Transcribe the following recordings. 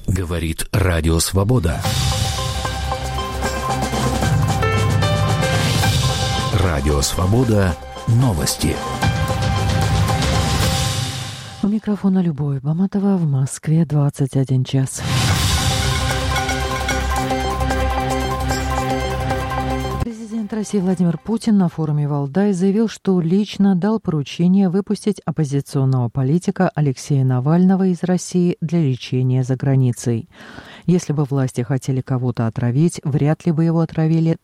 Говорит Радио Свобода. Радио Свобода. Новости. У микрофона Любовь Баматова, в Москве 21 час. Президент России Владимир Путин на форуме Валдай заявил, что лично дал поручение выпустить оппозиционного политика Алексея Навального из России для лечения за границей. Если бы власти хотели кого-то отравить, вряд ли бы его отправили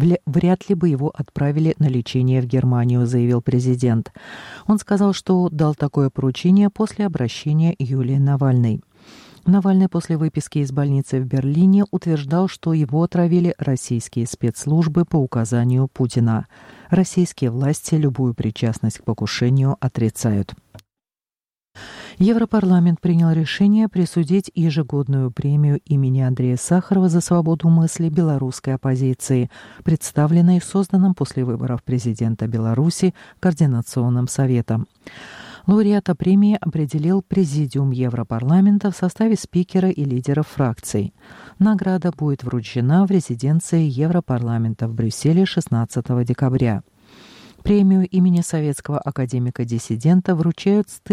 на лечение в Германию, заявил президент. Он сказал, что дал такое поручение после обращения Юлии Навальной. Навальный после выписки из больницы в Берлине утверждал, что его отравили российские спецслужбы по указанию Путина. Российские власти любую причастность к покушению отрицают. Европарламент принял решение присудить ежегодную премию имени Андрея Сахарова за свободу мысли белорусской оппозиции, представленной созданным после выборов президента Беларуси Координационным советом. Лауреата премии определил Президиум Европарламента в составе спикера и лидеров фракций. Награда будет вручена в резиденции Европарламента в Брюсселе 16 декабря. Премию имени советского академика-диссидента вручают с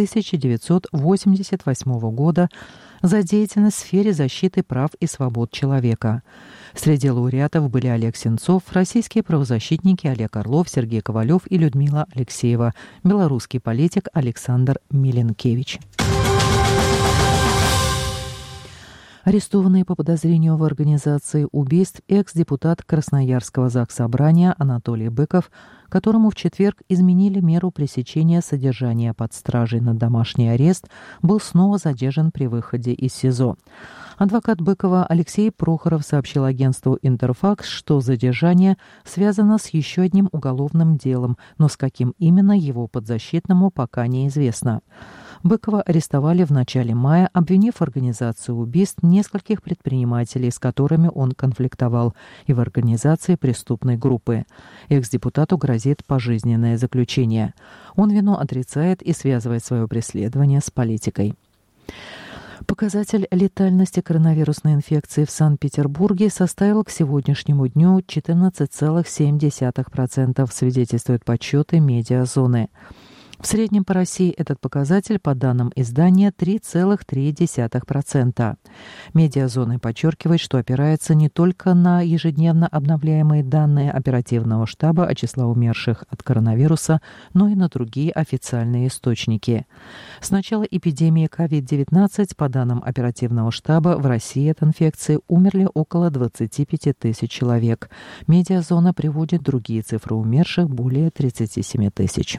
1988 года за деятельность в сфере защиты прав и свобод человека. Среди лауреатов были Олег Сенцов, российские правозащитники Олег Орлов, Сергей Ковалев и Людмила Алексеева, белорусский политик Александр Миленкевич. Арестованный по подозрению в организации убийств экс-депутат Красноярского Заксобрания Анатолий Быков, которому в четверг изменили меру пресечения содержания под стражей на домашний арест, был снова задержан при выходе из СИЗО. Адвокат Быкова Алексей Прохоров сообщил агентству «Интерфакс», что задержание связано с еще одним уголовным делом, но с каким именно его подзащитному пока неизвестно. Быкова арестовали в начале мая, обвинив в организации убийств нескольких предпринимателей, с которыми он конфликтовал, и в организации преступной группы. Экс-депутату грозит пожизненное заключение. Он вину отрицает и связывает свое преследование с политикой. Показатель летальности коронавирусной инфекции в Санкт-Петербурге составил к сегодняшнему дню 14,7%, свидетельствуют подсчеты медиазоны. В среднем по России этот показатель, по данным издания, 3,3%. Медиазоны подчеркивают, что опирается не только на ежедневно обновляемые данные оперативного штаба о числе умерших от коронавируса, но и на другие официальные источники. С начала эпидемии COVID-19, по данным оперативного штаба, в России от инфекции умерли около 25 тысяч человек. Медиазона приводит другие цифры умерших – более 37 тысяч.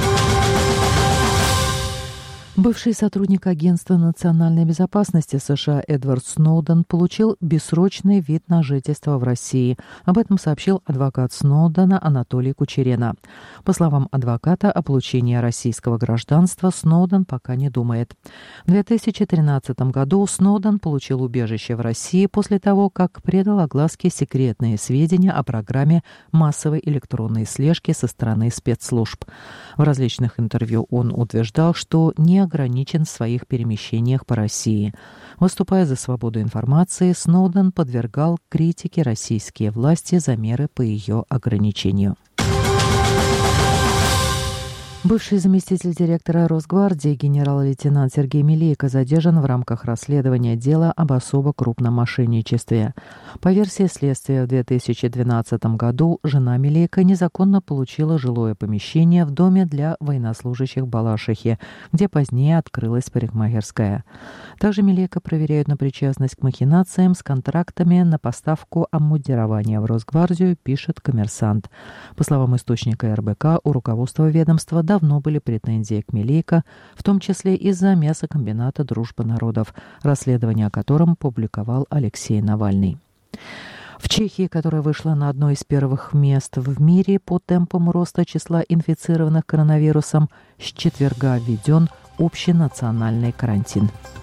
Бывший сотрудник Агентства национальной безопасности США Эдвард Сноуден получил бессрочный вид на жительство в России. Об этом сообщил адвокат Сноудена Анатолий Кучерена. По словам адвоката, о получении российского гражданства Сноуден пока не думает. В 2013 году Сноуден получил убежище в России после того, как предал огласке секретные сведения о программе массовой электронной слежки со стороны спецслужб. В различных интервью он утверждал, что не ограничен в своих перемещениях по России. Выступая за свободу информации, Сноуден подвергал критике российские власти за меры по ее ограничению. Бывший заместитель директора Росгвардии генерал-лейтенант Сергей Милейко задержан в рамках расследования дела об особо крупном мошенничестве. По версии следствия, в 2012 году жена Милейко незаконно получила жилое помещение в доме для военнослужащих в Балашихе, где позднее открылась парикмахерская. Также Милейко проверяют на причастность к махинациям с контрактами на поставку обмундирования в Росгвардию, пишет «Коммерсант». По словам источника РБК, у руководства ведомства давно были претензии к Милейко, в том числе из-за мясокомбината «Дружба народов», расследование о котором публиковал Алексей Навальный. В Чехии, которая вышла на одно из первых мест в мире по темпам роста числа инфицированных коронавирусом, с четверга введен общенациональный карантин.